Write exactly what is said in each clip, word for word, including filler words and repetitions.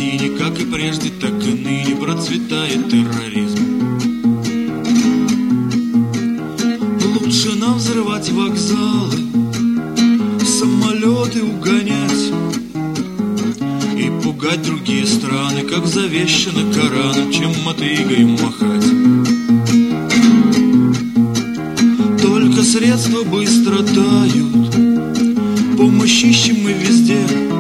Палестине, как и прежде, так и ныне процветает терроризм. Лучше нам взрывать вокзалы, самолеты угонять и пугать другие страны, как завещано Кораном, чем мотыгой махать. Только средства быстро тают, помощь ищем мы везде.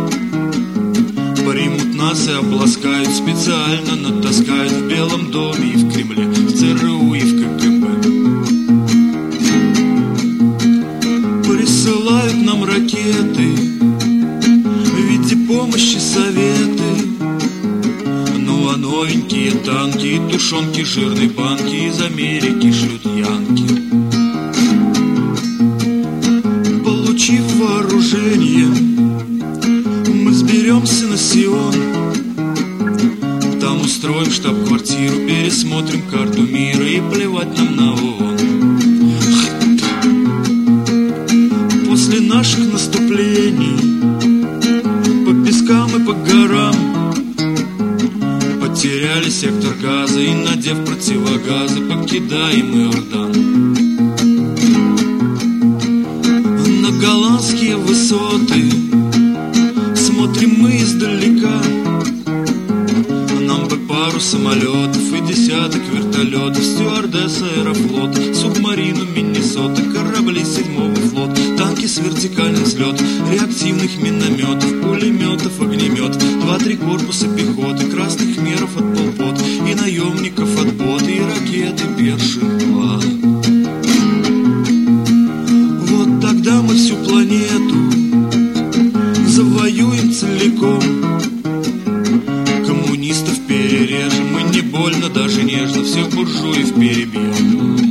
Примут нас и обласкают, специально натаскают в Белом доме и в Кремле, в ЦРУ и в КГБ. Присылают нам ракеты в виде помощи советы. Ну а новенькие танки и тушенки жирной банки из Америки шлют янки. Получив вооружение, мы сберемся на Сион. Там устроим штаб-квартиру, пересмотрим карту мира и плевать нам на ООН. После наших наступлений по пескам и по горам потеряли сектор газа и, надев противогазы, покидаем Иордан. На голландские высоты смотрим мы издалека. Нам бы пару самолетов и десяток вертолетов, стюардесса Аэрофлота, субмарину Миннесота, корабли седьмого флота, танки с вертикальным взлетом, реактивных минометов, пулеметов, огнеметов, два-три корпуса пехоты, красных хмеров от полпота и наемников от бота, и ракеты Першин-два. Вот тогда мы всю планету завоюем целиком. Коммунистов перережем, мы не больно, даже нежно всех буржуев перебьем.